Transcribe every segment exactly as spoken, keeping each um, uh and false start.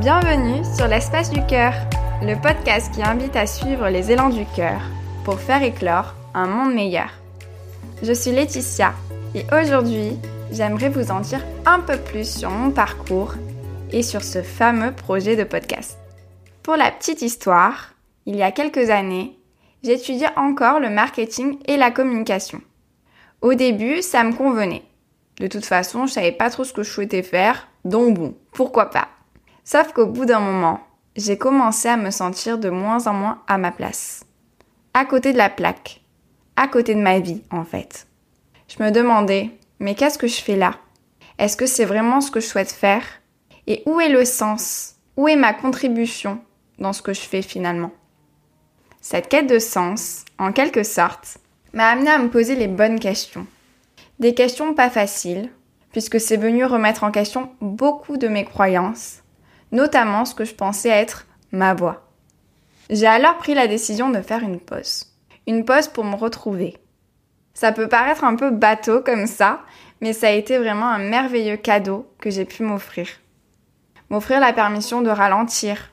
Bienvenue sur l'Espace du Cœur, le podcast qui invite à suivre les élans du cœur pour faire éclore un monde meilleur. Je suis Laetitia et aujourd'hui, j'aimerais vous en dire un peu plus sur mon parcours et sur ce fameux projet de podcast. Pour la petite histoire, il y a quelques années, j'étudiais encore le marketing et la communication. Au début, ça me convenait. De toute façon, je savais pas trop ce que je souhaitais faire, donc bon, pourquoi pas. Sauf qu'au bout d'un moment, j'ai commencé à me sentir de moins en moins à ma place. À côté de la plaque. À côté de ma vie, en fait. Je me demandais, mais qu'est-ce que je fais là ? Est-ce que c'est vraiment ce que je souhaite faire ? Et où est le sens ? Où est ma contribution dans ce que je fais finalement ? Cette quête de sens, en quelque sorte, m'a amenée à me poser les bonnes questions. Des questions pas faciles, puisque c'est venu remettre en question beaucoup de mes croyances, notamment ce que je pensais être ma voie. J'ai alors pris la décision de faire une pause. Une pause pour me retrouver. Ça peut paraître un peu bateau comme ça, mais ça a été vraiment un merveilleux cadeau que j'ai pu m'offrir. M'offrir la permission de ralentir,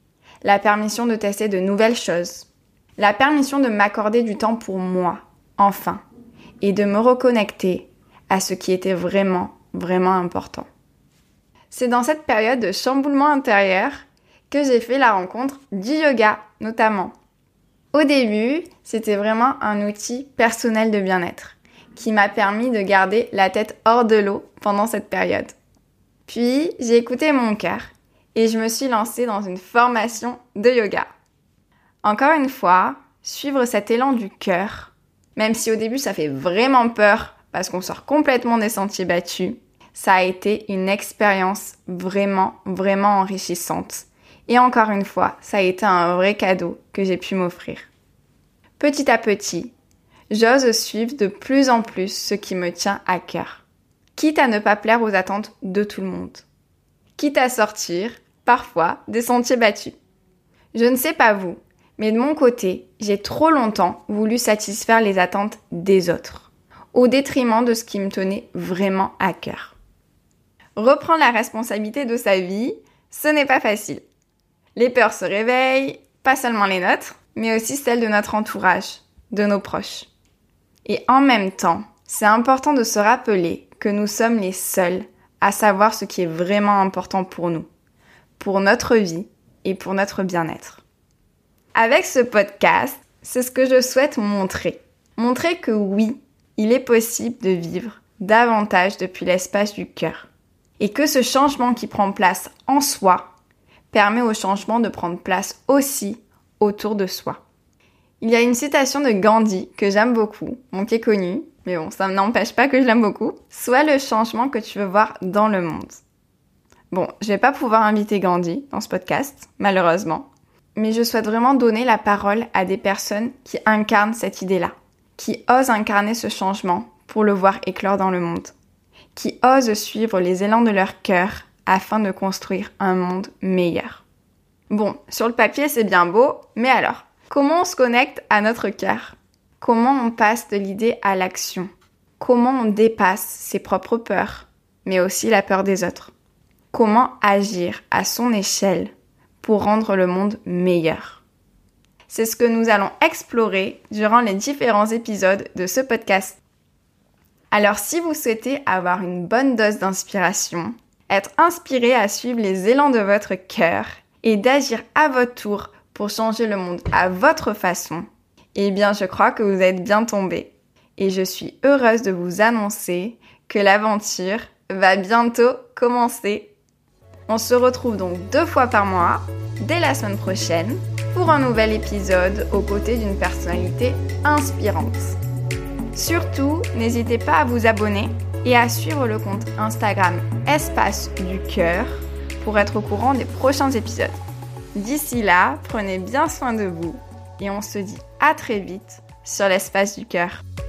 la permission de tester de nouvelles choses, la permission de m'accorder du temps pour moi, enfin, et de me reconnecter à ce qui était vraiment, vraiment important. C'est dans cette période de chamboulement intérieur que j'ai fait la rencontre du yoga, notamment. Au début, c'était vraiment un outil personnel de bien-être qui m'a permis de garder la tête hors de l'eau pendant cette période. Puis, j'ai écouté mon cœur et je me suis lancée dans une formation de yoga. Encore une fois, suivre cet élan du cœur, même si au début ça fait vraiment peur parce qu'on sort complètement des sentiers battus, ça a été une expérience vraiment, vraiment enrichissante. Et encore une fois, ça a été un vrai cadeau que j'ai pu m'offrir. Petit à petit, j'ose suivre de plus en plus ce qui me tient à cœur. Quitte à ne pas plaire aux attentes de tout le monde. Quitte à sortir, parfois, des sentiers battus. Je ne sais pas vous, mais de mon côté, j'ai trop longtemps voulu satisfaire les attentes des autres, au détriment de ce qui me tenait vraiment à cœur. Reprendre la responsabilité de sa vie, ce n'est pas facile. Les peurs se réveillent, pas seulement les nôtres, mais aussi celles de notre entourage, de nos proches. Et en même temps, c'est important de se rappeler que nous sommes les seuls à savoir ce qui est vraiment important pour nous, pour notre vie et pour notre bien-être. Avec ce podcast, c'est ce que je souhaite montrer. Montrer que oui, il est possible de vivre davantage depuis l'espace du cœur. Et que ce changement qui prend place en soi permet au changement de prendre place aussi autour de soi. Il y a une citation de Gandhi que j'aime beaucoup, bon qui est connue, mais bon, ça n'empêche pas que je l'aime beaucoup. Sois le changement que tu veux voir dans le monde. Bon, je vais pas pouvoir inviter Gandhi dans ce podcast, malheureusement, mais je souhaite vraiment donner la parole à des personnes qui incarnent cette idée-là, qui osent incarner ce changement pour le voir éclore dans le monde, qui osent suivre les élans de leur cœur afin de construire un monde meilleur. Bon, sur le papier c'est bien beau, mais alors, comment on se connecte à notre cœur ? Comment on passe de l'idée à l'action ? Comment on dépasse ses propres peurs, mais aussi la peur des autres ? Comment agir à son échelle pour rendre le monde meilleur ? C'est ce que nous allons explorer durant les différents épisodes de ce podcast. Alors si vous souhaitez avoir une bonne dose d'inspiration, être inspiré à suivre les élans de votre cœur et d'agir à votre tour pour changer le monde à votre façon, eh bien je crois que vous êtes bien tombé. Et je suis heureuse de vous annoncer que l'aventure va bientôt commencer. On se retrouve donc deux fois par mois, dès la semaine prochaine, pour un nouvel épisode aux côtés d'une personnalité inspirante. Surtout, n'hésitez pas à vous abonner et à suivre le compte Instagram Espace du Cœur pour être au courant des prochains épisodes. D'ici là, prenez bien soin de vous et on se dit à très vite sur l'Espace du Cœur.